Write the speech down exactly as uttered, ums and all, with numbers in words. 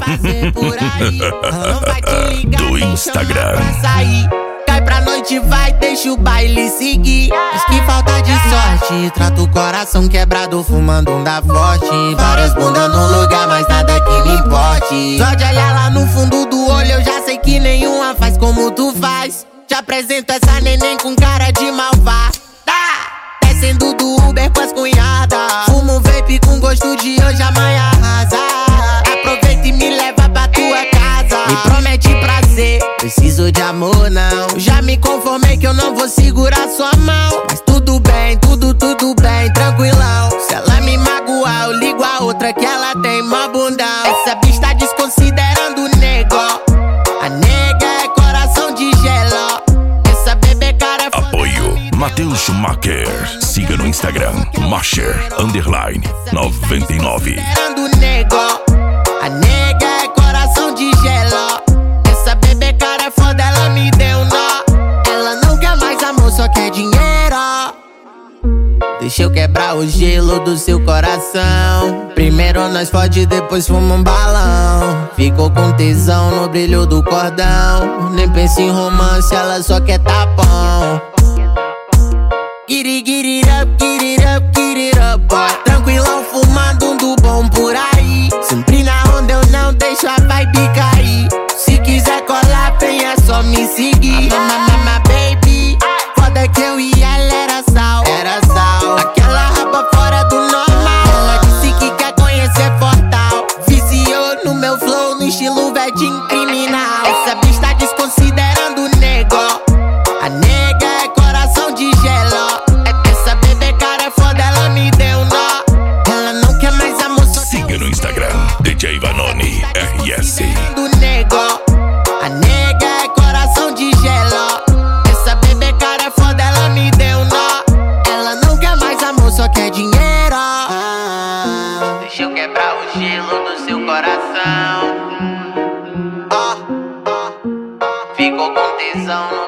fazer por aí. Ela não vai te ligar do nem Instagram. chamar pra sair. Cai pra noite, vai, deixa o baile seguir. Diz que falta de sorte, trata o coração quebrado, fumando um da forte. Várias bundas no lugar, mas nada que me importe. Só de olhar lá no fundo do olho, eu já sei que nenhuma faz como tu faz. Te apresento essa neném com cara de malvada, descendo do Uber com as cunhadas. Fumo um vape com gosto de hoje, amanhã arrasa. Aproveita e me leva pra tua casa. Me promete prazer, preciso de amor não. Já me conformei que eu não vou segurar sua mão. Mas tudo bem, tudo, tudo bem, tranquilão. Se ela me magoar, eu ligo a outra que ela tem mó bundão. Essa bicha tá desconsiderando o nego. A nega é coração de gelo. Essa bebê cara é foda. Apoio Matheus Schumacher. Siga no Instagram Macher Underline noventa e nove. Considerando o nego. A nega é coração de gelo. Essa bebê cara é foda, ela me deu nó. Ela não quer mais amor, só quer dinheiro. Deixa eu quebrar o gelo do seu coração. Primeiro nós fode, depois fuma um balão. Ficou com tesão no brilho do cordão. Nem pensa em romance, ela só quer tapão. Get it, get it up, get it up, get it up, boy. Tranquilão, fumando um do bom por aí. Sempre na onda eu não deixo a vibe cair. Se quiser colar, vem, é só me seguir. Mama, baby, foda que eu e ela era sal. Era sal, aquela raba fora do normal. Ela disse que quer conhecer Fortal. Viciou no meu flow, no estilo vedinho criminal. Essa bicha tá desconsiderando o nego. A nega é coração de gelo. Essa bebê cara é foda, ela me deu nó. Ela não quer mais amor, só Siga no Instagram D J Vanoni R S. do nego. A nega é coração de gelo. Essa bebê cara é foda, ela me deu nó. Ela não quer mais amor, só quer dinheiro. Deixa eu quebrar o gelo do seu coração. Ficou com tesão no